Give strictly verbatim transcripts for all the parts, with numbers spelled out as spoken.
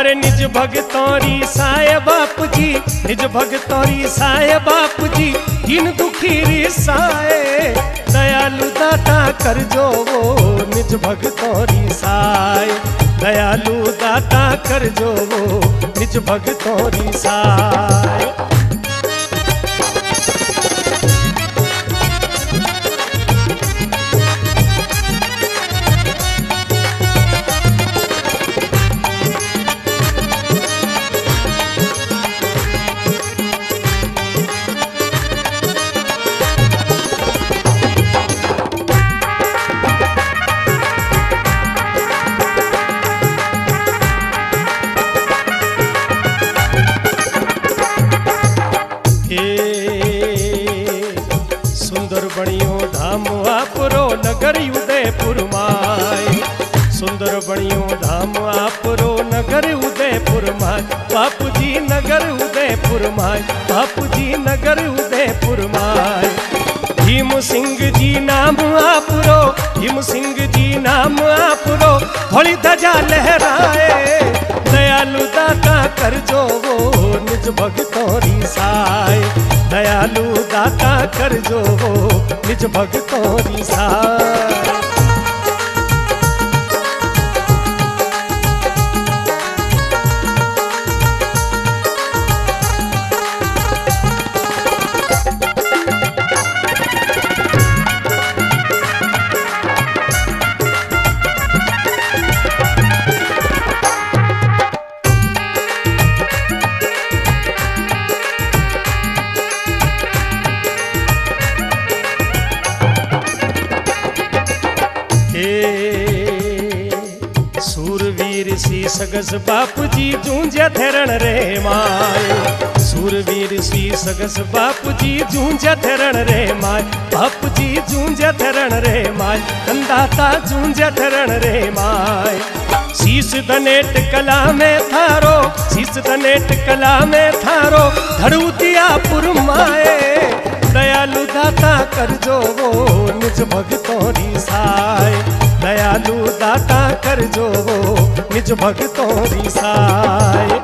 अरे निज भगतौरी साय बाप जी, निज भगतौरी साय बाप जी, दीन दुखी रिसाए, दयालु दाता कर जो वो निज भगतौरी साय, दयालु दाता कर जो वो निज भगतौरी साय। सुंदर बणियो धाम आपरो नगर उदयपुर माय, सुंदर बणियो धाम आपरो नगर उदयपुर माय, बापू जी नगर उदयपुर माय, बापू जी नगर उदयपुर माय। भीम सिंह जी नाम आपरो, भीम सिंह जी नाम आपरो, थोड़ी ध्वजा लहराए, दयालु दाता कर जो वो निज भगतौरी साय, दयालु दाता कर जो वो निज भगतौरी साय। सूरवीर सी सगस बापू जी जूंझे थेरण रे माय, सूरवीर सी सगस बापू जी जूंझे थेरण रे माय, बापू जी जूंझे थेरण रे माय, अंदाता जूंझे थेरण रे माय। शीश धनेट कला में थारो, शीश धनेट कला में थारो, धड़ू दिया पुर माए, दयालु दाता कर जो वो निज भगतौरी साय, दयालु दाता कर जो वो निज भगतौरी साय।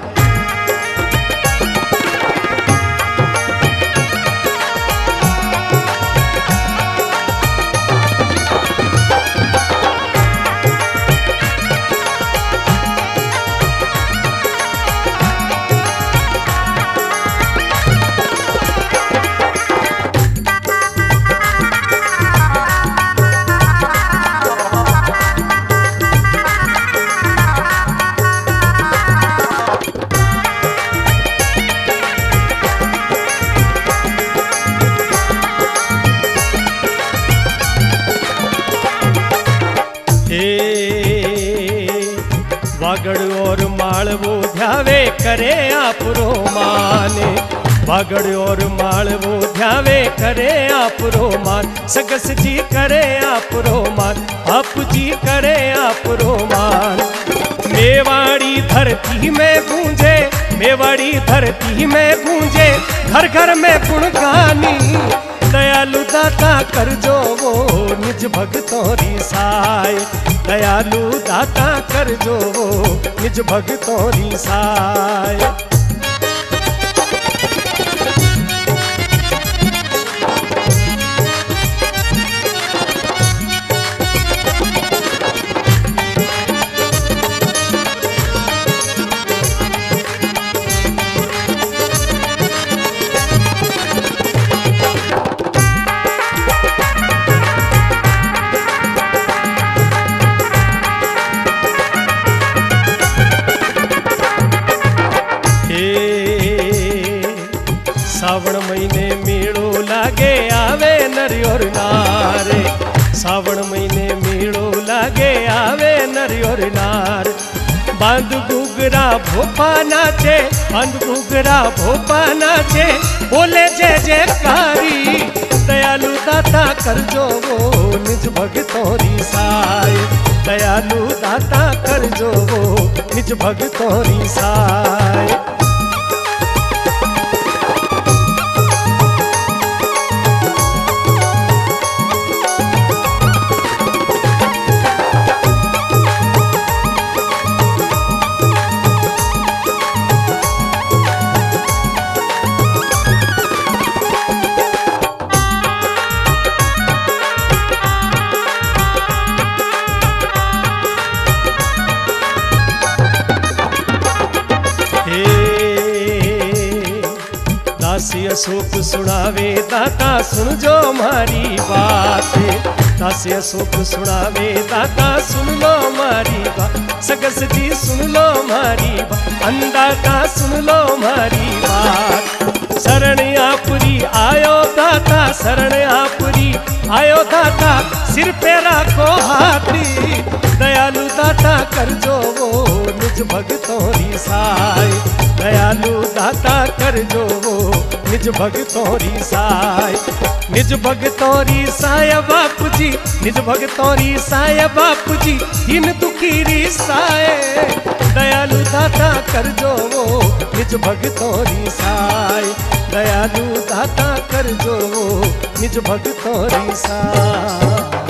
वागड़ और मालवो ध्यावे करे आपरो माने, वागड़ और मालवो ध्यावे करे आपरो मान, सगस जी करे आपरो मान, आप जी करे आपरो मान। मेवाड़ी धरती में गूंजे, मेवाड़ी धरती में गूंजे, घर घर में गुणगानी, दयालु दाता कर जो वो निज भगतौरी साय, दयालु दाता कर जो वो निज भगतौरी साय। सावण महीने मेड़ो लागे आवे नर और नार, सावण महीने मेड़ो लागे आवे नर और नार। बांध घुघरा भोपा नाचे, बांध घुघरा भोपा नाचे, बोले जय जयकारी, दयालु दाता कर जो वो निज भगतौरी साय, दयालु दाता कर जो वो निज भगतौरी साय। दास्य सुख सुनावे दाता सुन जो मारी बात। दास्य सुख सुनावे दाता सुन लो मारी बात। सगस जी सुन लो मारी बात। अन्नदाता सुन लो मारी बात। शरण आपरी आयो दाता शरण आपरी आयो दाता सिर पे राखो हाथी। दयालु दाता कर जो वो निज भगतों री साय। दयालु दाता कर जो वो निज भगतों री साय। निज भगतों री साय बापू जी निज भगतों री साय बापू जी इन दुखी री साय। दयालु दाता कर जो वो निज भगतों री साय। दयालु दाता कर जो वो निज भगतों री साय।